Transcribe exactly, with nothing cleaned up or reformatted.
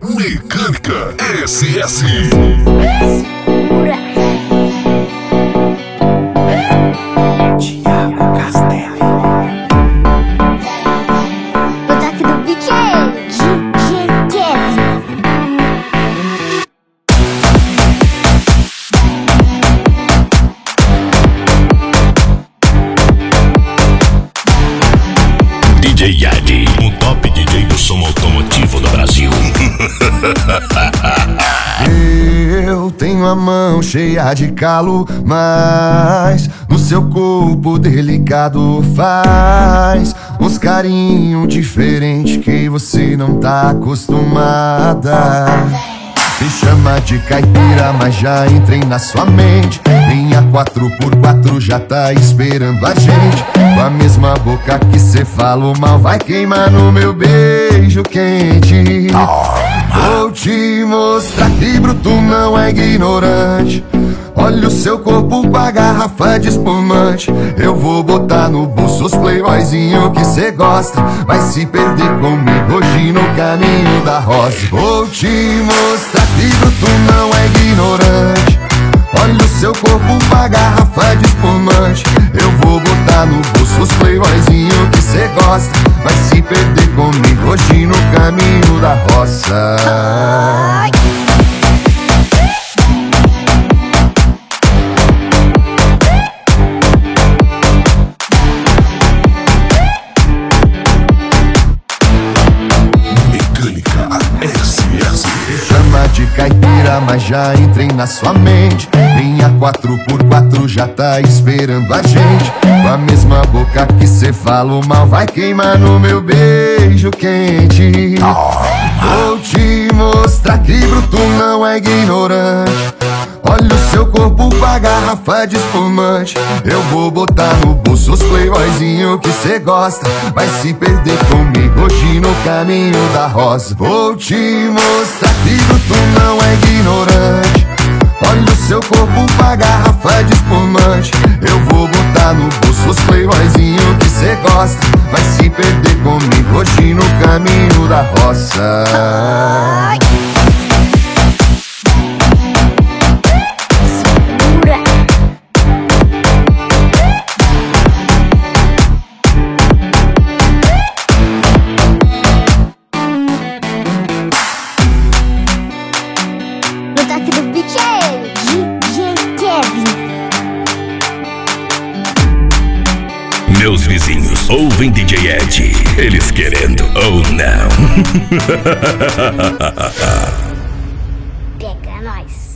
Mecânica S S. Thiago Castelo. O toque do D J, D J Kevin. D J Ed, o top D J do som automotivo do Brasil. Eu tenho a mão cheia de calo, mas no seu corpo delicado faz uns carinho diferente que você não tá acostumada. Se chama de caipira, mas já entrei na sua mente. Minha quatro por quatro já tá esperando a gente. Com a mesma boca que cê falou mal, vai queimar no meu beijo quente. Vou te mostrar que bruto não é ignorante. Olha o seu corpo com a garrafa de espumante. Eu vou botar no bolso os playboyzinho que cê gosta. Vai se perder comigo hoje no caminho da rosa. Vou te mostrar que bruto não é ignorante. Olha o seu corpo com a garrafa de espumante. Eu vou botar no bolso os playboyzinho que cê gosta. Vai se perder comigo hoje no caminho da roça. Chama de caipira, mas já entrei na sua mente. Minha quatro por quatro já tá esperando a gente. Com a mesma boca que cê falou mal, vai queimar no meu beijo quente. Vou te mostrar que bruto não é ignorante. Olha o seu corpo com a garrafa de espumante. Eu vou botar no bolso os playboyzinho que cê gosta. Vai se perder comigo hoje no caminho da rosa. Vou te mostrar que bruto não é ignorante. Olha o seu corpo com a garrafa de espumante. Eu vou botar no bolso os playboyzinho que cê gosta. Vai se perder comigo hoje no caminho da roça. O toque do D J, D J Kevin. Meus vizinhos ouvem D J Ed, eles querendo ou não. Pega nós.